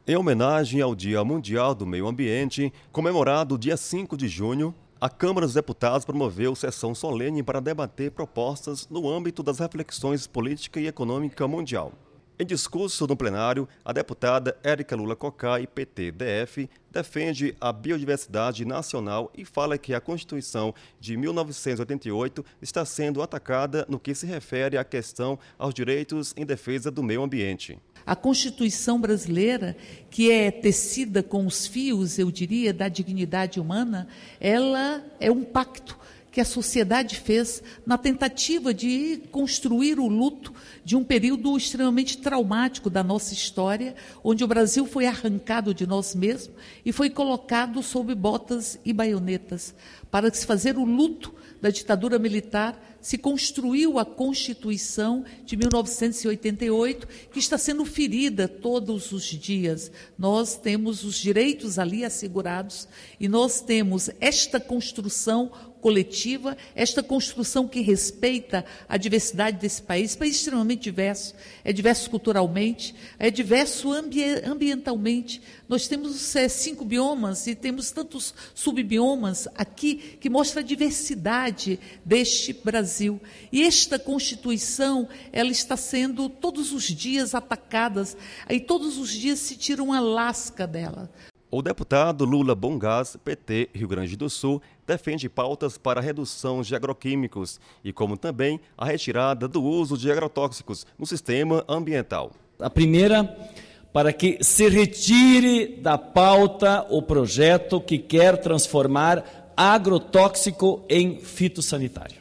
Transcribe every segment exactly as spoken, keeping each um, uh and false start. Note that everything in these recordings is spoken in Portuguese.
Em homenagem ao Dia Mundial do Meio Ambiente, comemorado dia cinco de junho, a Câmara dos Deputados promoveu sessão solene para debater propostas no âmbito das reflexões política e econômica mundial. Em discurso no plenário, a deputada Érica Lula Cocai, P T D F, defende a biodiversidade nacional e fala que a Constituição de mil novecentos e oitenta e oito está sendo atacada no que se refere à questão aos direitos em defesa do meio ambiente. A Constituição brasileira, que é tecida com os fios, eu diria, da dignidade humana, ela é um pacto que a sociedade fez na tentativa de construir o luto de um período extremamente traumático da nossa história, onde o Brasil foi arrancado de nós mesmos e foi colocado sob botas e baionetas. Para se fazer o luto da ditadura militar, se construiu a Constituição de mil novecentos e oitenta e oito, que está sendo ferida todos os dias. Nós temos os direitos ali assegurados e nós temos esta construção coletiva, esta construção que respeita a diversidade desse país. Esse país é extremamente diverso, é diverso culturalmente, é diverso ambi ambientalmente. Nós temos é, cinco biomas e temos tantos subbiomas aqui que mostram a diversidade deste Brasil. E esta Constituição, ela está sendo todos os dias atacada e todos os dias se tira uma lasca dela. O deputado Lula Bongás, P T Rio Grande do Sul, defende pautas para a redução de agroquímicos e como também a retirada do uso de agrotóxicos no sistema ambiental. A primeira, para que se retire da pauta o projeto que quer transformar agrotóxico em fitossanitário.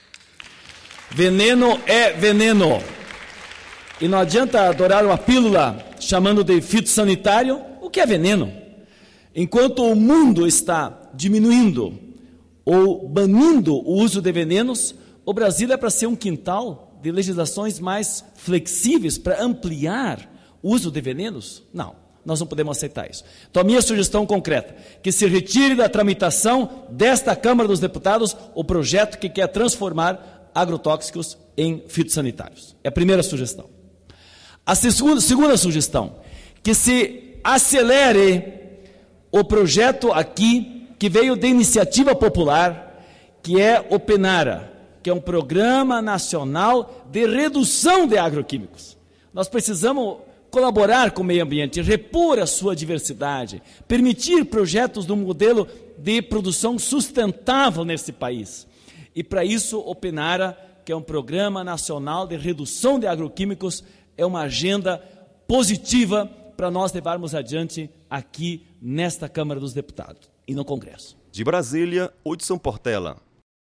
Veneno é veneno. E não adianta adorar uma pílula chamando de fitossanitário o que é veneno. Enquanto o mundo está diminuindo ou banindo o uso de venenos, o Brasil é para ser um quintal de legislações mais flexíveis para ampliar o uso de venenos? Não, nós não podemos aceitar isso. Então, a minha sugestão concreta, que se retire da tramitação desta Câmara dos Deputados o projeto que quer transformar agrotóxicos em fitossanitários. É a primeira sugestão. A segunda, segunda sugestão, que se acelere o projeto aqui, que veio de iniciativa popular, que é o PENARA, que é um Programa Nacional de Redução de Agroquímicos. Nós precisamos colaborar com o meio ambiente, repor a sua diversidade, permitir projetos do modelo de produção sustentável nesse país. E para isso o PENARA, que é um Programa Nacional de Redução de Agroquímicos, é uma agenda positiva para nós levarmos adiante aqui nesta Câmara dos Deputados e no Congresso. De Brasília, Hudson Portela.